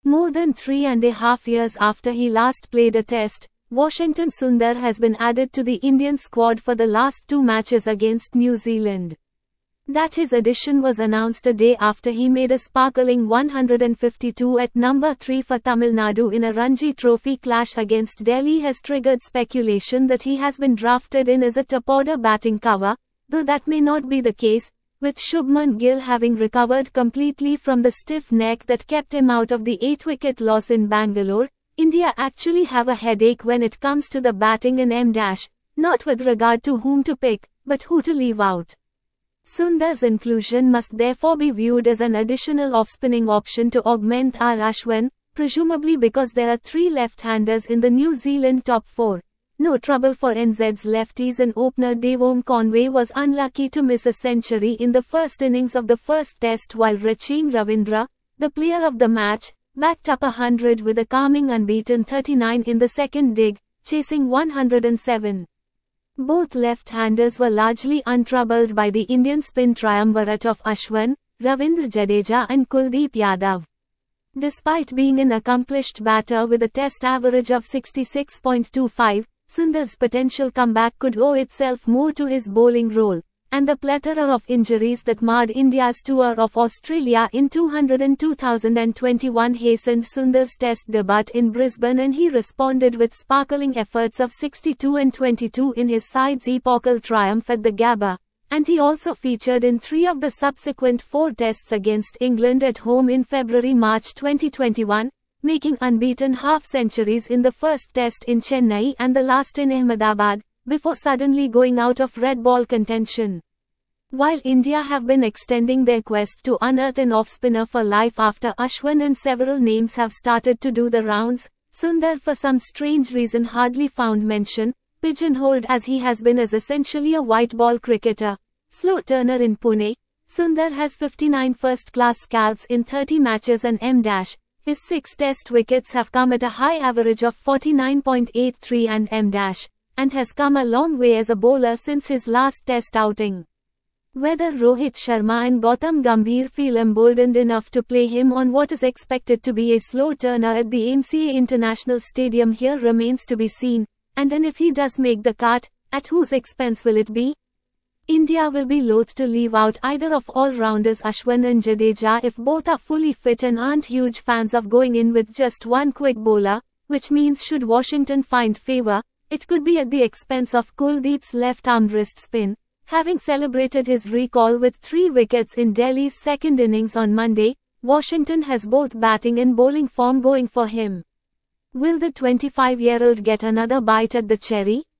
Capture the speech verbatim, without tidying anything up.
More than three and a half years after he last played a test, Washington Sundar has been added to the Indian squad for the last two matches against New Zealand. That his addition was announced a day after he made a sparkling one hundred fifty-two at number three for Tamil Nadu in a Ranji Trophy clash against Delhi has triggered speculation that he has been drafted in as a top-order batting cover, though that may not be the case, with Shubman Gill having recovered completely from the stiff neck that kept him out of the eight-wicket loss in Bangalore. India actually have a headache when it comes to the batting in M-, not with regard to whom to pick, but who to leave out. Sundar's inclusion must therefore be viewed as an additional off-spinning option to augment R Ashwin, presumably because there are three left-handers in the New Zealand top four. No trouble for N Z's lefties, and opener Devon Conway was unlucky to miss a century in the first innings of the first test, while Rachin Ravindra, the player of the match, backed up a hundred with a calming unbeaten thirty-nine in the second dig, chasing one hundred seven. Both left-handers were largely untroubled by the Indian spin triumvirate of Ashwin, Ravindra Jadeja and Kuldeep Yadav. Despite being an accomplished batter with a test average of sixty-six point two five, Sundar's potential comeback could owe itself more to his bowling role, and the plethora of injuries that marred India's tour of Australia in two thousand twenty-one hastened Sundar's test debut in Brisbane, and he responded with sparkling efforts of sixty-two and twenty-two in his side's epochal triumph at the Gabba, and he also featured in three of the subsequent four tests against England at home in February-March twenty twenty-one, making unbeaten half-centuries in the first test in Chennai and the last in Ahmedabad, before suddenly going out of red ball contention. While India have been extending their quest to unearth an off-spinner for life after Ashwin, and several names have started to do the rounds, Sundar for some strange reason hardly found mention, pigeonholed as he has been as essentially a white ball cricketer. Slow turner in Pune, Sundar has fifty-nine first-class scalps in thirty matches and M-. His six test wickets have come at a high average of forty-nine point eight three and M-, and has come a long way as a bowler since his last test outing. Whether Rohit Sharma and Gautam Gambhir feel emboldened enough to play him on what is expected to be a slow turner at the M C A International Stadium here remains to be seen, and and if he does make the cut, at whose expense will it be? India will be loath to leave out either of all-rounders Ashwin and Jadeja if both are fully fit and aren't huge fans of going in with just one quick bowler, which means should Washington find favour, it could be at the expense of Kuldeep's left-arm wrist spin, having celebrated his recall with three wickets in Delhi's second innings on Monday. Washington has both batting and bowling form going for him. Will the twenty-five-year-old get another bite at the cherry?